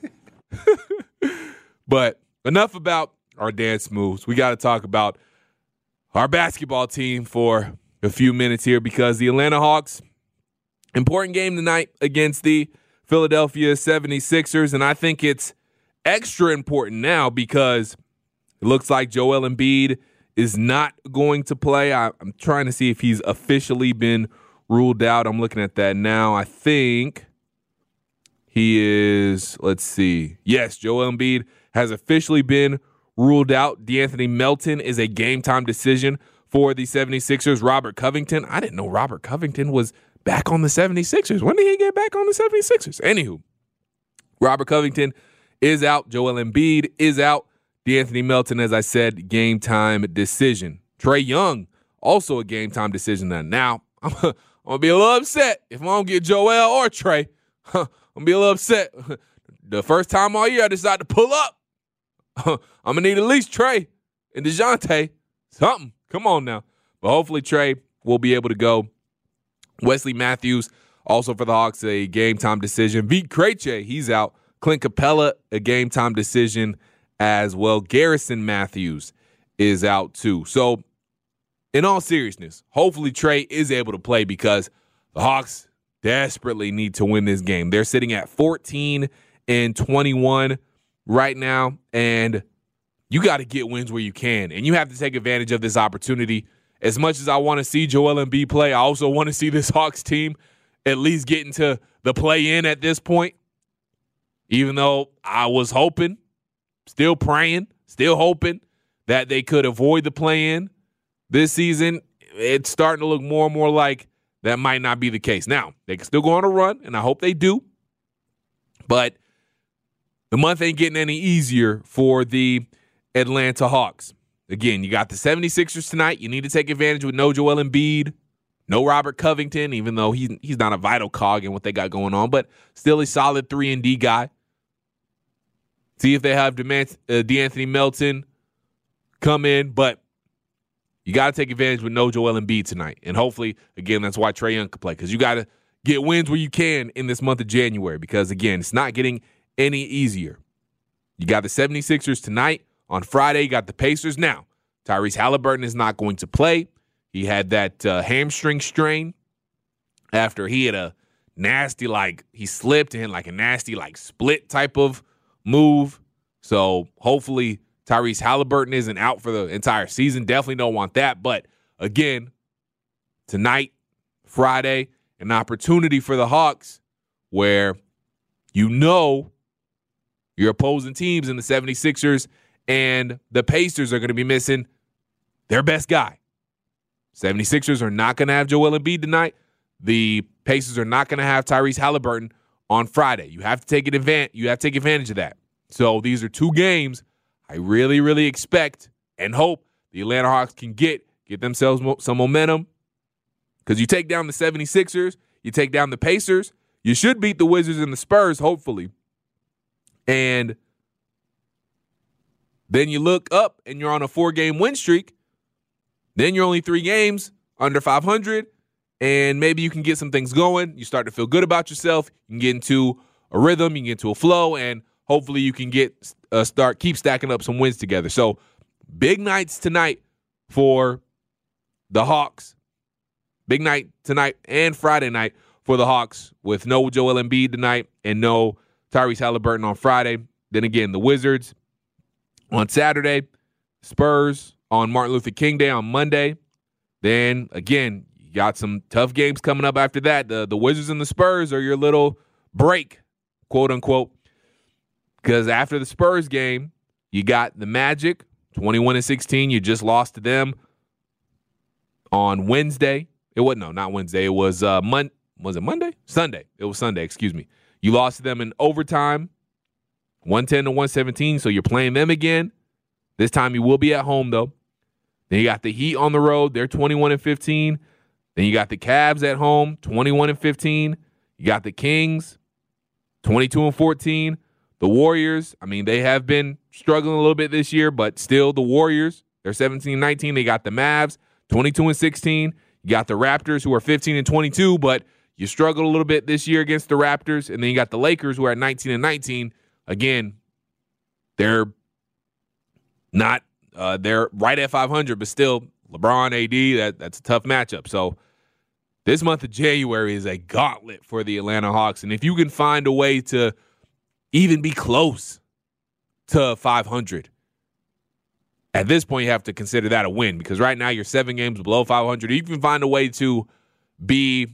But enough about our dance moves. We got to talk about our basketball team for a few minutes here because the Atlanta Hawks, important game tonight against the Philadelphia seventy-sixers, and I think it's extra important now because it looks like Joel Embiid is not going to play. I, I'm trying to see if he's officially been ruled out. I'm looking at that now. I think he is, let's see. Yes, Joel Embiid has officially been ruled out. DeAnthony Melton is a game-time decision for the seventy-sixers. Robert Covington, I didn't know Robert Covington was back on the seventy-sixers. When did he get back on the seventy-sixers? Anywho, Robert Covington is out. Joel Embiid is out. DeAnthony Melton, as I said, game-time decision. Trae Young, also a game-time decision. Now, now I'm, I'm going to be a little upset if I don't get Joel or Trae. I'm going to be a little upset. The first time all year I decided to pull up. I'm going to need at least Trae and DeJounte. Something. Come on now. But hopefully Trey will be able to go. Wesley Matthews, also for the Hawks, a game-time decision. Vit Krejci, he's out. Clint Capella, a game-time decision as well. Garrison Matthews is out too. So, in all seriousness, hopefully Trey is able to play because the Hawks desperately need to win this game. They're sitting at fourteen and twenty-one right now, and you got to get wins where you can, and you have to take advantage of this opportunity. As much as I want to see Joel Embiid play, I also want to see this Hawks team at least get into the play-in at this point, even though I was hoping, still praying, still hoping that they could avoid the play-in this season. It's starting to look more and more like that might not be the case. Now, they can still go on a run, and I hope they do, but the month ain't getting any easier for the Atlanta Hawks. Again, you got the seventy-sixers tonight. You need to take advantage with no Joel Embiid, no Robert Covington, even though he's, he's not a vital cog in what they got going on, but still a solid three and D guy. See if they have DeMant- uh, DeAnthony Melton come in, but you got to take advantage with no Joel Embiid tonight. And hopefully, again, that's why Trae Young can play, because you got to get wins where you can in this month of January, because, again, it's not getting any easier. You got the seventy-sixers tonight. On Friday, you got the Pacers. Now, Tyrese Halliburton is not going to play. He had that uh, hamstring strain after he had a nasty, like, he slipped and had like a nasty, like, split type of move. So, hopefully, Tyrese Halliburton isn't out for the entire season. Definitely don't want that. But, again, tonight, Friday, an opportunity for the Hawks where you know your opposing teams in the seventy-sixers and the Pacers are going to be missing their best guy. seventy-sixers are not going to have Joel Embiid tonight. The Pacers are not going to have Tyrese Halliburton on Friday. You have to take advantage. You have to take advantage of that. So these are two games I really, really expect and hope the Atlanta Hawks can get get themselves mo- some momentum. Because you take down the seventy-sixers, you take down the Pacers, you should beat the Wizards and the Spurs, hopefully. And then you look up and you're on a four-game win streak. Then you're only three games under five hundred, and maybe you can get some things going. You start to feel good about yourself. You can get into a rhythm. You can get into a flow, and hopefully you can get uh, start keep stacking up some wins together. So big nights tonight for the Hawks. Big night tonight and Friday night for the Hawks with no Joel Embiid tonight and no Tyrese Halliburton on Friday. Then again, the Wizards on Saturday, Spurs on Martin Luther King Day on Monday. Then, again, you got some tough games coming up after that. The, the Wizards and the Spurs are your little break, quote unquote, because after the Spurs game, you got the Magic, twenty-one and sixteen. You just lost to them on Wednesday. It wasn't, no, not Wednesday. It was, uh, Mon- was it Monday? Sunday. It was Sunday, excuse me. You lost to them in overtime, one ten to one seventeen, so you're playing them again. This time you will be at home, though. Then you got the Heat on the road. They're twenty-one and fifteen. Then you got the Cavs at home, twenty-one and fifteen. You got the Kings, twenty-two and fourteen. The Warriors, I mean, they have been struggling a little bit this year, but still the Warriors, they're seventeen and nineteen. They got the Mavs, twenty-two and sixteen. You got the Raptors, who are fifteen and twenty-two, but you struggled a little bit this year against the Raptors. And then you got the Lakers, who are at nineteen and nineteen. Again, they're not, uh, they're right at five hundred, but still LeBron, A D, that, that's a tough matchup. So this month of January is a gauntlet for the Atlanta Hawks. And if you can find a way to even be close to five hundred, at this point you have to consider that a win, because right now you're seven games below five hundred. You can find a way to be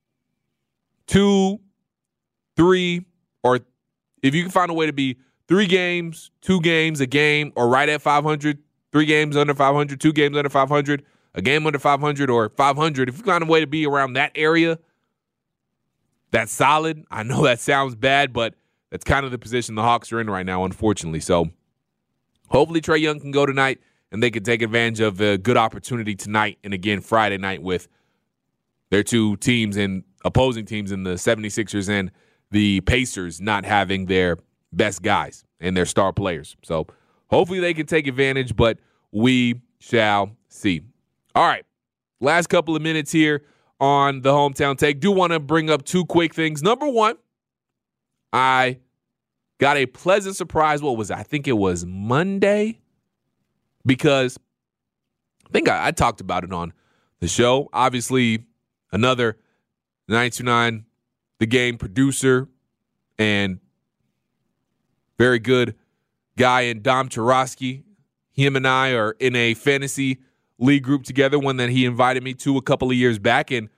two, three, or if you can find a way to be three games, two games, a game, or right at five hundred, three games under five hundred, two games under five hundred, a game under five hundred, or five hundred, if you find a way to be around that area, that's solid. I know that sounds bad, but that's kind of the position the Hawks are in right now, unfortunately. So hopefully Trae Young can go tonight and they can take advantage of a good opportunity tonight and again Friday night with their two teams and opposing teams in the seventy-sixers and the Pacers not having their best guys and their star players. So hopefully they can take advantage, but we shall see. All right. Last couple of minutes here on the Hometown Take. Do want to bring up two quick things. Number one, I got a pleasant surprise. What was it? I think it was Monday, because I think I, I talked about it on the show. Obviously, another nine two nine The Game producer and very good guy in Dom Churosky. Him and I are in a fantasy league group together, one that he invited me to a couple of years back. And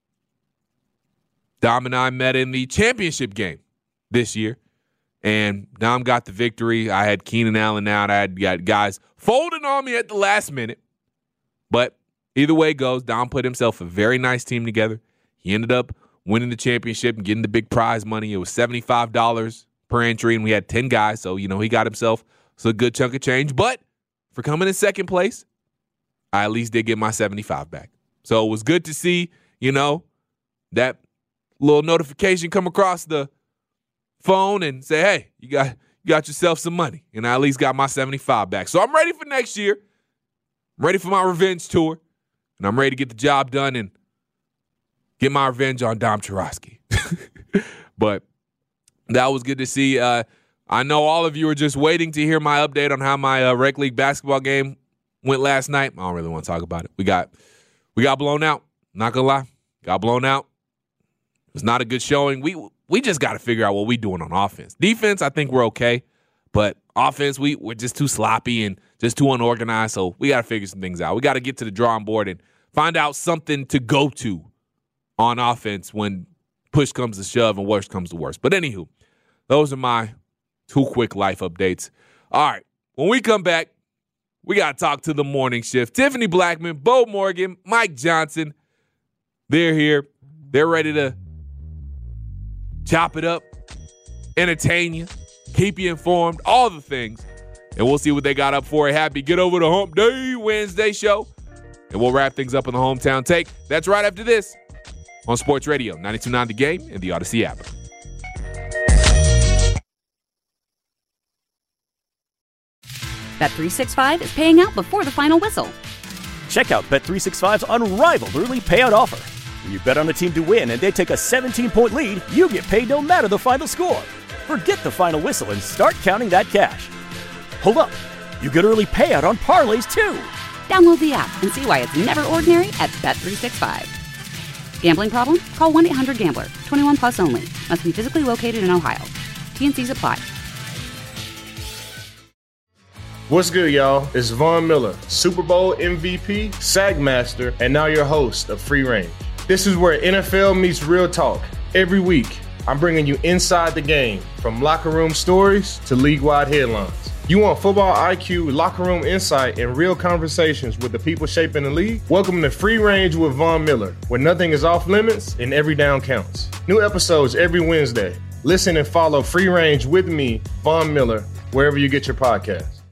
Dom and I met in the championship game this year. And Dom got the victory. I had Keenan Allen out. I had got guys folding on me at the last minute. But either way it goes, Dom put himself a very nice team together. He ended up winning the championship and getting the big prize money. It was seventy-five dollars per entry, and we had ten guys. So, you know, he got himself a good chunk of change. But for coming in second place, I at least did get my seventy-five back. So it was good to see, you know, that little notification come across the phone and say, hey, you got you got yourself some money. And I at least got my seventy-five back. So I'm ready for next year. I'm ready for my revenge tour. And I'm ready to get the job done and get my revenge on Dom Churosky. But that was good to see. Uh, I know all of you are just waiting to hear my update on how my uh, rec league basketball game went last night. I don't really want to talk about it. We got we got blown out. Not gonna lie, got blown out. It was not a good showing. We we just got to figure out what we're doing on offense. Defense, I think we're okay, but offense, we we're just too sloppy and just too unorganized. So we got to figure some things out. We got to get to the drawing board and find out something to go to on offense when push comes to shove and worst comes to worst. But anywho, those are my two quick life updates. All right, when we come back, we got to talk to the morning shift. Tiffany Blackman, Bo Morgan, Mike Johnson, they're here. They're ready to chop it up, entertain you, keep you informed, all the things. And we'll see what they got up for a happy Get Over the Hump Day Wednesday show. And we'll wrap things up in the Hometown Take. That's right after this on Sports Radio, ninety-two point nine The Game and the Odyssey app. Bet three sixty-five is paying out before the final whistle. Check out Bet three sixty-five's unrivaled early payout offer. When you bet on a team to win and they take a seventeen-point lead, you get paid no matter the final score. Forget the final whistle and start counting that cash. Hold up. You get early payout on parlays, too. Download the app and see why it's never ordinary at Bet three sixty-five. Gambling problem? Call one eight hundred gambler. twenty-one plus only. Must be physically located in Ohio. T N Cs apply. What's good, y'all? It's Von Miller, Super Bowl M V P, Sag Master, and now your host of Free Range. This is where N F L meets real talk. Every week, I'm bringing you inside the game, from locker room stories to league-wide headlines. You want football I Q, locker room insight, and real conversations with the people shaping the league? Welcome to Free Range with Von Miller, where nothing is off limits and every down counts. New episodes every Wednesday. Listen and follow Free Range with me, Von Miller, wherever you get your podcasts.